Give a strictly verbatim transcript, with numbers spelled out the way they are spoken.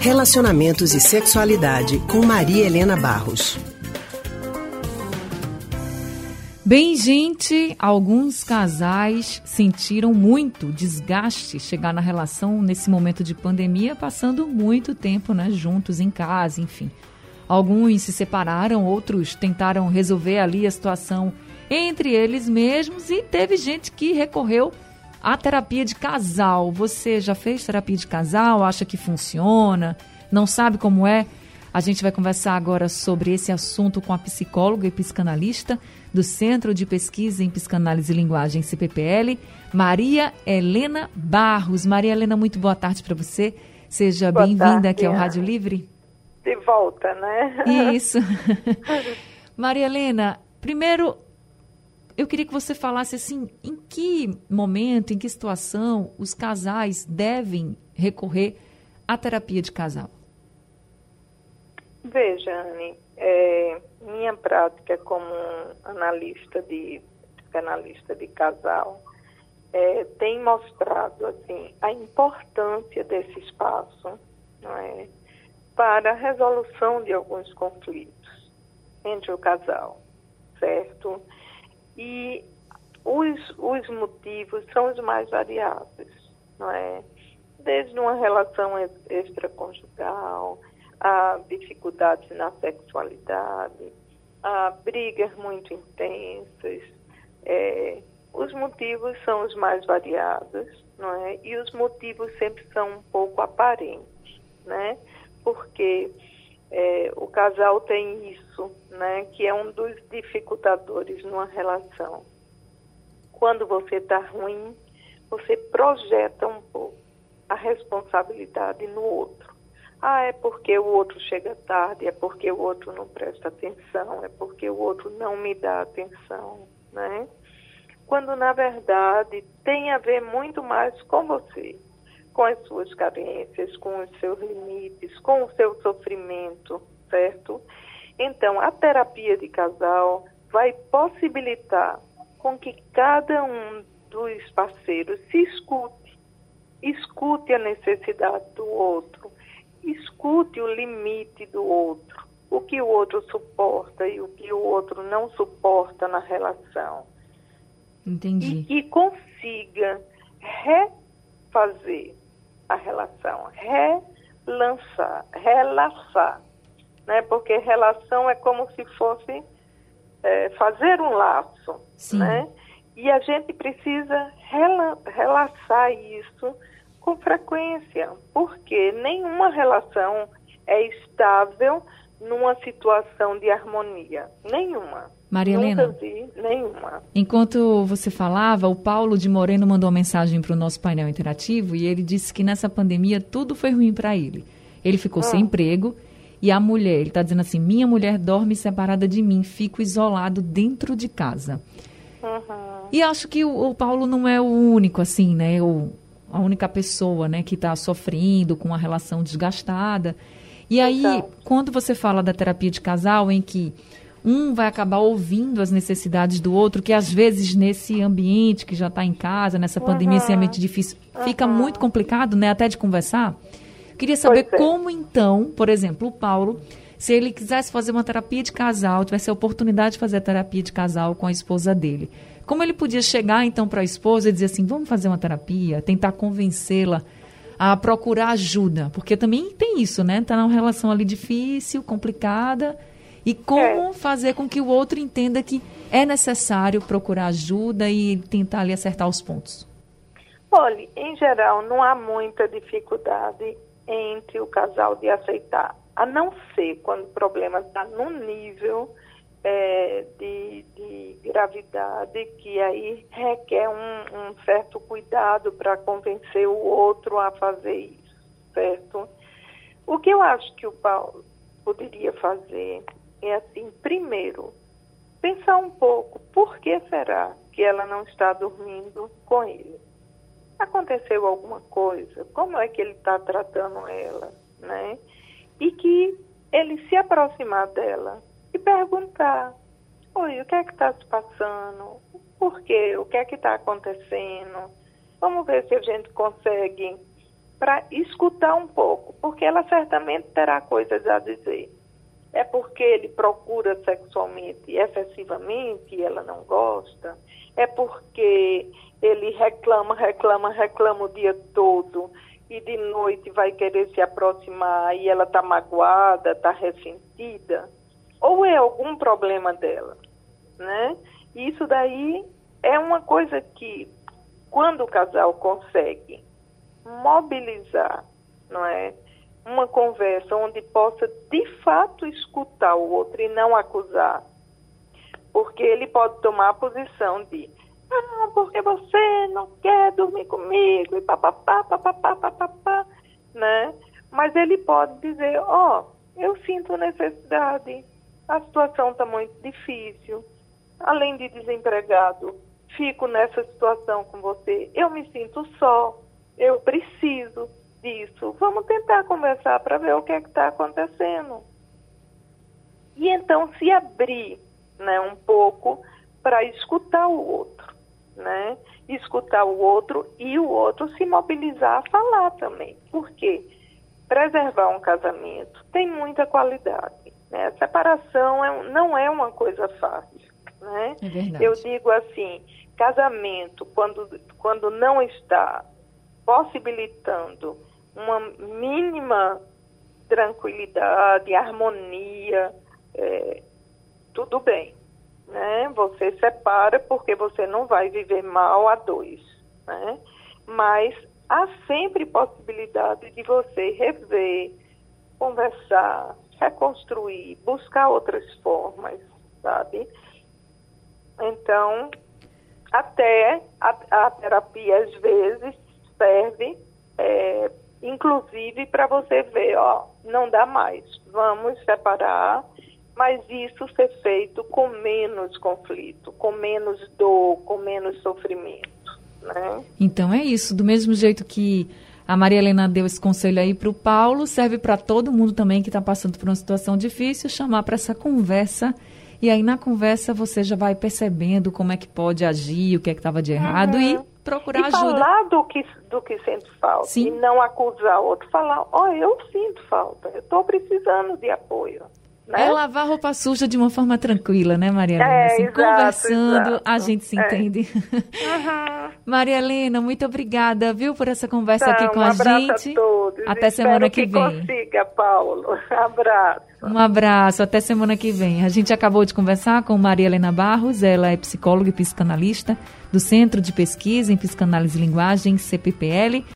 Relacionamentos e Sexualidade, com Maria Helena Barros. Bem, gente, alguns casais sentiram muito desgaste chegar na relação nesse momento de pandemia, passando muito tempo, né, juntos em casa, enfim. Alguns se separaram, outros tentaram resolver ali a situação entre eles mesmos e teve gente que recorreu à terapia de casal. Você já fez terapia de casal? Acha que funciona? Não sabe como é? A gente vai conversar agora sobre esse assunto com a psicóloga e psicanalista do Centro de Pesquisa em Psicanálise e Linguagem, C P P L, Maria Helena Barros. Maria Helena, muito boa tarde para você. Seja bem-vinda aqui ao Rádio Livre. De volta, né? Isso. Maria Helena, primeiro, eu queria que você falasse assim, em que momento, em que situação os casais devem recorrer à terapia de casal? Veja, Anne, é, minha prática como analista de psicanalista de casal é, tem mostrado assim a importância desse espaço, não é, para a resolução de alguns conflitos entre o casal, certo? E os, os motivos são os mais variados, não é? Desde uma relação extraconjugal, a dificuldades na sexualidade, a brigas muito intensas. É, os motivos são os mais variados, não é? E os motivos sempre são um pouco aparentes, né? Porque é, o casal tem isso, né? Que é um dos dificultadores numa relação. Quando você está ruim, você projeta um pouco a responsabilidade no outro. Ah, é porque o outro chega tarde, é porque o outro não presta atenção, é porque o outro não me dá atenção, né? Quando, na verdade, tem a ver muito mais com você, com as suas carências, com os seus limites, com o seu sofrimento, certo? Então, a terapia de casal vai possibilitar com que cada um dos parceiros se escute, escute a necessidade do outro, escute o limite do outro, o que o outro suporta e o que o outro não suporta na relação. Entendi. E que consiga refazer a relação, relançar, relaçar, né? Porque relação é como se fosse é, fazer um laço, Sim. né? E a gente precisa rela- relaçar isso com frequência, porque nenhuma relação é estável numa situação de harmonia. Nenhuma. Maria Helena, Nunca vi nenhuma. Enquanto você falava, o Paulo de Moreno mandou uma mensagem para o nosso painel interativo e ele disse que nessa pandemia tudo foi ruim para ele. Ele ficou hum. sem emprego e a mulher, ele está dizendo assim, minha mulher dorme separada de mim, fico isolado dentro de casa. Uhum. E acho que o, o Paulo não é o único, assim, né? O, a única pessoa, né, que está sofrendo com uma relação desgastada. E aí, então, quando você fala da terapia de casal, em que um vai acabar ouvindo as necessidades do outro, que às vezes nesse ambiente que já está em casa, nessa pandemia, uhum. esse ambiente difícil, uhum. fica muito complicado, né, até de conversar. Queria saber é. como, então, por exemplo, o Paulo, se ele quisesse fazer uma terapia de casal, tivesse a oportunidade de fazer a terapia de casal com a esposa dele, como ele podia chegar, então, para a esposa e dizer assim, vamos fazer uma terapia, tentar convencê-la a procurar ajuda? Porque também tem isso, né? Está numa relação ali difícil, complicada, e como é. fazer com que o outro entenda que é necessário procurar ajuda e tentar ali acertar os pontos? Olha, em geral, não há muita dificuldade entre o casal de aceitar, a não ser quando o problema está num nível é, de, de gravidade, que aí requer um, um certo cuidado para convencer o outro a fazer isso, certo? O que eu acho que o Paulo poderia fazer é assim, primeiro, pensar um pouco, por que será que ela não está dormindo com ele? Aconteceu alguma coisa? Como é que ele está tratando ela, né? E que ele se aproximar dela e perguntar, oi, o que é que está se passando? Por quê? O que é que está acontecendo? Vamos ver se a gente consegue para escutar um pouco, porque ela certamente terá coisas a dizer. É porque ele procura sexualmente excessivamente e ela não gosta? É porque ele reclama, reclama, reclama o dia todo e de noite vai querer se aproximar e ela está magoada, está ressentida? Ou é algum problema dela, né? Isso daí é uma coisa que, quando o casal consegue mobilizar, não é, uma conversa onde possa de fato escutar o outro e não acusar, porque ele pode tomar a posição de ah, porque você não quer dormir comigo e papapá, papapá, papapá, né? Mas ele pode dizer, ó, oh, eu sinto necessidade, a situação está muito difícil, além de desempregado, fico nessa situação com você, eu me sinto só, eu preciso disso, vamos tentar conversar para ver o que é que está acontecendo. E então se abrir, né, um pouco para escutar o outro, né? Escutar o outro e o outro se mobilizar a falar também. Por quê? Preservar um casamento tem muita qualidade, né? A separação é, não é uma coisa fácil, né? É verdade. Eu digo assim, casamento, quando, quando não está possibilitando uma mínima tranquilidade, harmonia, é, tudo bem, né? Você separa porque você não vai viver mal a dois, né? Mas há sempre possibilidade de você rever, conversar, reconstruir, buscar outras formas, sabe? Então, até a, a terapia às vezes serve, é, inclusive para você ver, ó, não dá mais, vamos separar, mas isso ser feito com menos conflito, com menos dor, com menos sofrimento, né? Então é isso, do mesmo jeito que a Maria Helena deu esse conselho aí para o Paulo, serve para todo mundo também que está passando por uma situação difícil, chamar para essa conversa, e aí na conversa você já vai percebendo como é que pode agir, o que é que estava de errado, uhum. e procurar e ajuda. Falar do que, do que sente falta. Sim. E não acusar o outro. Falar, ó, oh, eu sinto falta, eu estou precisando de apoio. Né? É lavar roupa suja de uma forma tranquila, né, Maria Helena? É, assim, exato, conversando, exato. a gente se é. entende. Uhum. Maria Helena, muito obrigada, viu, por essa conversa tá, aqui com um a abraço gente. A todos. Até Espero semana que, que vem. consiga, Paulo. Abraço. Um abraço, até semana que vem. A gente acabou de conversar com Maria Helena Barros, ela é psicóloga e psicanalista do Centro de Pesquisa em Psicanálise e Linguagem, C P P L.